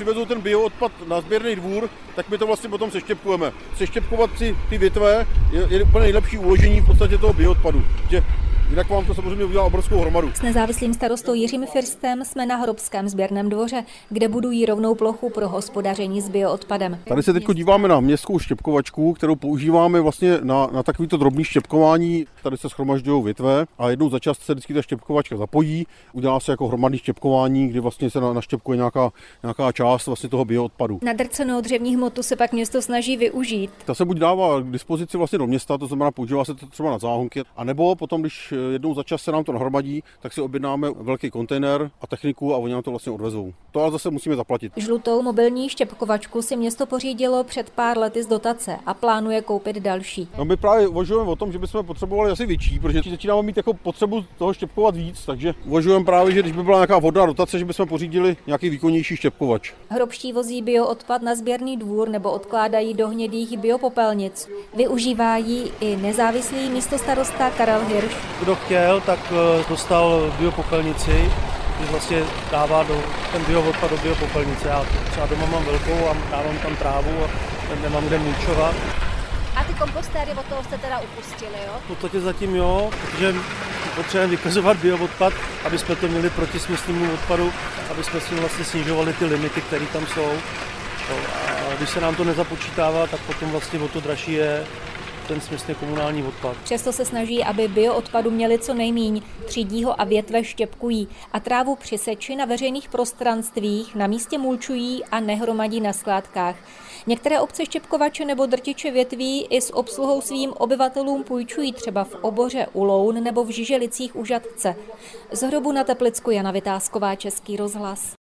přivezou ten bioodpad na sběrný dvůr, tak my to vlastně potom seštěpkujeme. Seštěpkovat si ty větve je úplně nejlepší uložení v podstatě toho bioodpadu. Že jinak vám to samozřejmě udělá obrovskou hromadu. S nezávislým starostou Jiřím Firstem jsme na Horobském sběrném dvoře, kde budují rovnou plochu pro hospodaření s bioodpadem. Tady se teď díváme na městskou štěpkovačku, kterou používáme vlastně na takovýto drobný štěpkování. Tady se shromažďují větve a jednou za čas se vždycky ta štěpkovačka zapojí, udělá se jako hromadný štěpkování, kdy vlastně se naštěpkuje nějaká část vlastně toho bioodpadu. Nadrcenou dřevní hmotu se pak město snaží využít. Ta se buď dává k dispozici vlastně do města, to znamená používá se to třeba na záhonky, anebo potom, když jednou za čas se nám to nahromadí, tak si objednáme velký kontejner a techniku a oni nám to vlastně odvezou. To ale zase musíme zaplatit. Žlutou mobilní štěpkovačku si město pořídilo před pár lety z dotace a plánuje koupit další. No my právě uvažujeme o tom, že bychom potřebovali asi větší, protože začínáme mít jako potřebu toho štěpkovat víc, takže uvažujeme právě, že když by byla nějaká vhodná dotace, že bychom pořídili nějaký výkonnější štěpkovač. Hrobští vozí bioodpad na sběrný dvůr nebo odkládají do hnědých biopopelnic. Využívá ji i nezávislý místostarosta Karel Hirš. Kdo chtěl, tak dostal biopopelnici, když vlastně dává ten bioodpad do biopopelnice. Já třeba doma mám velkou a dávám tam trávu a nemám kde mulčovat. A ty kompostéry od toho jste teda upustili, jo? V podstatě zatím jo, protože potřebujeme vykazovat bioodpad, aby jsme to měli proti směsnému odpadu, aby jsme si vlastně snižovali ty limity, které tam jsou. A když se nám to nezapočítává, tak potom vlastně o to dražší je ten směsný komunální odpad. Přesto se snaží, aby bioodpadu měli co nejmíň, třídí ho a větve štěpkují a trávu při seči na veřejných prostranstvích na místě mulčují a nehromadí na skládkách. Některé obce štěpkovače nebo drtiče větví i s obsluhou svým obyvatelům půjčují třeba v Oboře u Loun nebo v Žiželicích u Žatce. Z Hrobu na Teplicku Jana Vytázková, Český rozhlas.